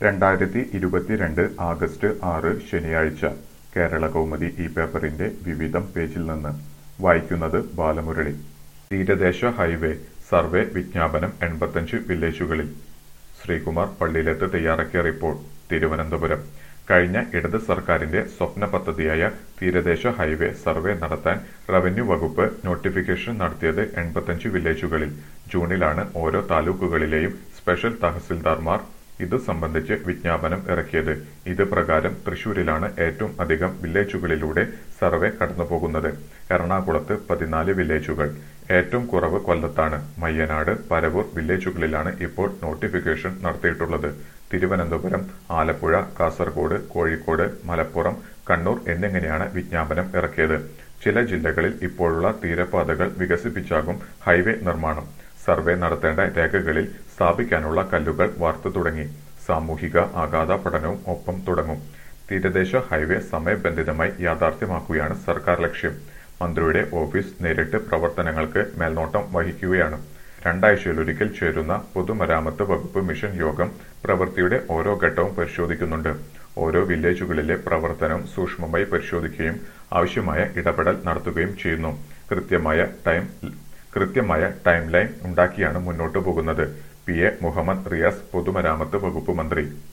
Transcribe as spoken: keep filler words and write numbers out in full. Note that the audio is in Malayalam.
രണ്ടായിരത്തി ഇരുപത്തിരണ്ട് ആഗസ്റ്റ് ആറ് ശനിയാഴ്ച കേരളകൗമുദി ഈ പേപ്പറിന്റെ വിവിധം പേജിൽ നിന്ന് വായിക്കുന്നത് ബാലമുരളി. തീരദേശ ഹൈവേ സർവേ വിജ്ഞാപനം എൺപത്തഞ്ച് വില്ലേജുകളിൽ. ശ്രീകുമാർ പള്ളിയിലത്ത് തയ്യാറാക്കിയ റിപ്പോർട്ട്. തിരുവനന്തപുരം. കഴിഞ്ഞ ഇടത് സർക്കാരിന്റെ സ്വപ്ന പദ്ധതിയായ തീരദേശ ഹൈവേ സർവേ നടത്താൻ റവന്യൂ വകുപ്പ് നോട്ടിഫിക്കേഷൻ നടത്തിയത് എൺപത്തഞ്ച് വില്ലേജുകളിൽ. ജൂണിലാണ് ഓരോ താലൂക്കുകളിലെയും സ്പെഷ്യൽ തഹസിൽദാർമാർ ഇതു സംബന്ധിച്ച് വിജ്ഞാപനം ഇറക്കിയത്. ഇത് പ്രകാരം തൃശൂരിലാണ് ഏറ്റവും അധികം വില്ലേജുകളിലൂടെ സർവേ കടന്നുപോകുന്നത്. എറണാകുളത്ത് പതിനാല് വില്ലേജുകൾ. ഏറ്റവും കുറവ് കൊല്ലത്താണ്. മയ്യനാട്, പരവൂർ വില്ലേജുകളിലാണ് ഇപ്പോൾ നോട്ടിഫിക്കേഷൻ നടത്തിയിട്ടുള്ളത്. തിരുവനന്തപുരം, ആലപ്പുഴ, കാസർഗോഡ്, കോഴിക്കോട്, മലപ്പുറം, കണ്ണൂർ എന്നിങ്ങനെയാണ് വിജ്ഞാപനം ഇറക്കിയത്. ചില ജില്ലകളിൽ ഇപ്പോഴുള്ള തീരപാതകൾ വികസിപ്പിച്ചാകും ഹൈവേ നിർമ്മാണം. സർവേ നടത്തേണ്ട രേഖകളിൽ സ്ഥാപിക്കാനുള്ള കല്ലുകൾ വാർത്തു തുടങ്ങി. സാമൂഹിക ആഘാത പഠനവും ഒപ്പം തുടങ്ങും. തീരദേശ ഹൈവേ സമയബന്ധിതമായി യാഥാർത്ഥ്യമാക്കുകയാണ് സർക്കാർ ലക്ഷ്യം. മന്ത്രിയുടെ ഓഫീസ് നേരിട്ട് പ്രവർത്തനങ്ങൾക്ക് മേൽനോട്ടം വഹിക്കുകയാണ്. രണ്ടാഴ്ചയിലൊരിക്കൽ ചേരുന്ന പൊതുമരാമത്ത് വകുപ്പ് മിഷൻ യോഗം പ്രവൃത്തിയുടെ ഓരോ ഘട്ടവും പരിശോധിക്കുന്നുണ്ട്. ഓരോ വില്ലേജുകളിലെ പ്രവർത്തനവും സൂക്ഷ്മമായി പരിശോധിക്കുകയും ആവശ്യമായ ഇടപെടൽ നടത്തുകയും ചെയ്യുന്നു. കൃത്യമായ ടൈം കൃത്യമായ ടൈം ലൈൻ ഉണ്ടാക്കിയാണ് മുന്നോട്ടു പോകുന്നത്. പി എ മുഹമ്മദ് റിയാസ്, പൊതുമരാമത്ത് വകുപ്പ് മന്ത്രി.